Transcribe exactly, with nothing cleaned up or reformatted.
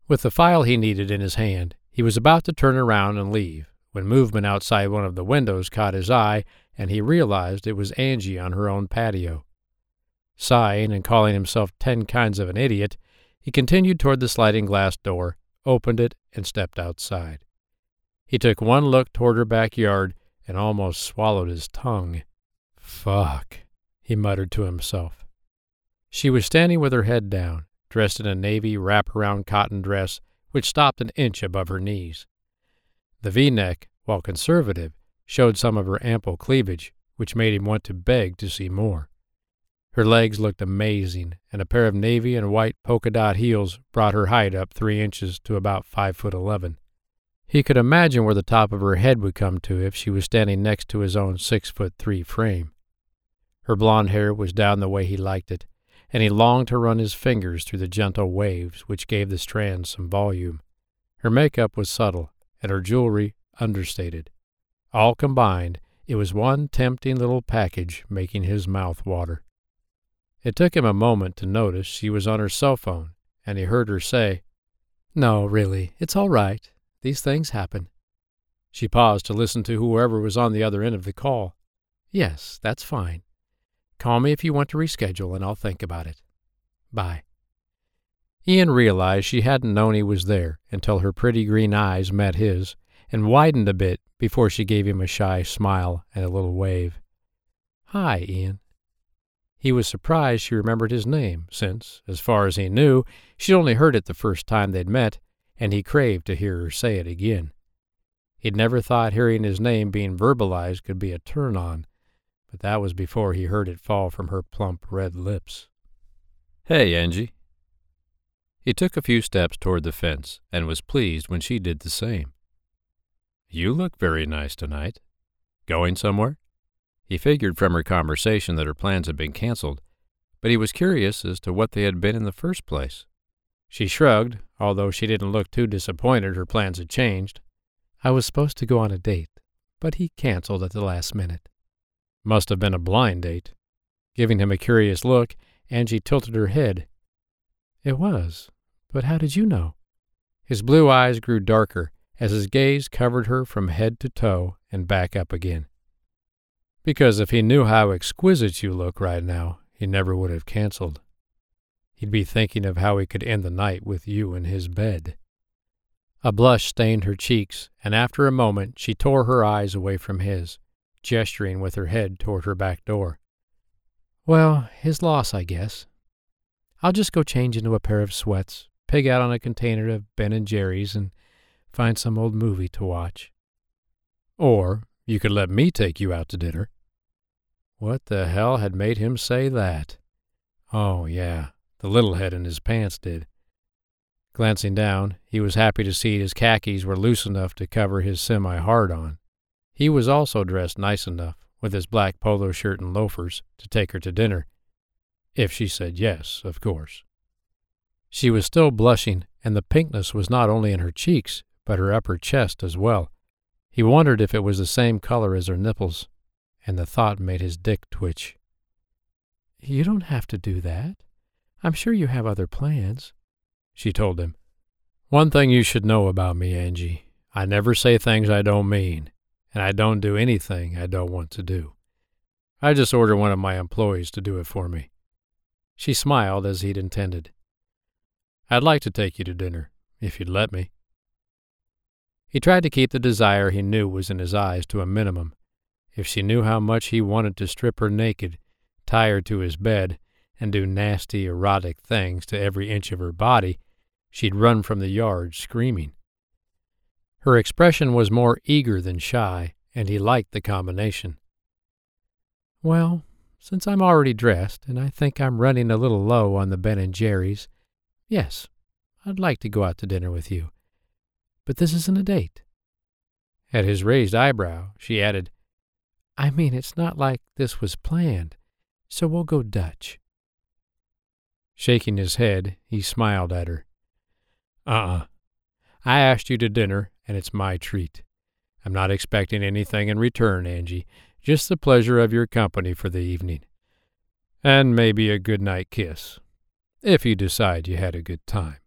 With the file he needed in his hand, he was about to turn around and leave, when movement outside one of the windows caught his eye, and he realized it was Angie on her own patio. Sighing and calling himself ten kinds of an idiot, he continued toward the sliding glass door, opened it, and stepped outside. He took one look toward her backyard and almost swallowed his tongue. "Fuck," he muttered to himself. She was standing with her head down, dressed in a navy wrap-around cotton dress which stopped an inch above her knees. The V-neck, while conservative, showed some of her ample cleavage, which made him want to beg to see more. Her legs looked amazing, and a pair of navy and white polka-dot heels brought her height up three inches to about five foot eleven. He could imagine where the top of her head would come to if she was standing next to his own six foot three frame. Her blonde hair was down the way he liked it, and he longed to run his fingers through the gentle waves which gave the strands some volume. Her makeup was subtle, and her jewelry understated. All combined, it was one tempting little package making his mouth water. It took him a moment to notice she was on her cell phone, and he heard her say, "No, really, it's all right. These things happen." She paused to listen to whoever was on the other end of the call. "Yes, that's fine. Call me if you want to reschedule, and I'll think about it. Bye." Ian realized she hadn't known he was there until her pretty green eyes met his, and widened a bit before she gave him a shy smile and a little wave. "Hi, Ian." He was surprised she remembered his name, since, as far as he knew, she'd only heard it the first time they'd met, and he craved to hear her say it again. He'd never thought hearing his name being verbalized could be a turn-on, but that was before he heard it fall from her plump red lips. "Hey, Angie." He took a few steps toward the fence, and was pleased when she did the same. "You look very nice tonight. Going somewhere?" He figured from her conversation that her plans had been canceled, but he was curious as to what they had been in the first place. She shrugged, although she didn't look too disappointed her plans had changed. "I was supposed to go on a date, but he canceled at the last minute." Must have been a blind date. Giving him a curious look, Angie tilted her head. "It was, but how did you know?" His blue eyes grew darker as his gaze covered her from head to toe and back up again. "Because if he knew how exquisite you look right now, he never would have canceled. He'd be thinking of how he could end the night with you in his bed." A blush stained her cheeks, and after a moment she tore her eyes away from his, gesturing with her head toward her back door. "Well, his loss, I guess. I'll just go change into a pair of sweats, pig out on a container of Ben and Jerry's, and find some old movie to watch." "Or you could let me take you out to dinner." What the hell had made him say that? Oh, yeah, the little head in his pants did. Glancing down, he was happy to see his khakis were loose enough to cover his semi-hard-on. He was also dressed nice enough, with his black polo shirt and loafers, to take her to dinner. If she said yes, of course. She was still blushing, and the pinkness was not only in her cheeks, but her upper chest as well. He wondered if it was the same color as her nipples, and the thought made his dick twitch. "You don't have to do that. I'm sure you have other plans," she told him. "One thing you should know about me, Angie. I never say things I don't mean, and I don't do anything I don't want to do. I just order one of my employees to do it for me." She smiled as he'd intended. "I'd like to take you to dinner, if you'd let me." He tried to keep the desire he knew was in his eyes to a minimum. If she knew how much he wanted to strip her naked, tie her to his bed, and do nasty, erotic things to every inch of her body, she'd run from the yard screaming. Her expression was more eager than shy, and he liked the combination. "Well, since I'm already dressed, and I think I'm running a little low on the Ben and Jerry's, yes, I'd like to go out to dinner with you. But this isn't a date." At his raised eyebrow, she added, "I mean, it's not like this was planned, so we'll go Dutch." Shaking his head, he smiled at her. Uh-uh. I asked you to dinner, and it's my treat. I'm not expecting anything in return, Angie, just the pleasure of your company for the evening. And maybe a good-night kiss, if you decide you had a good time."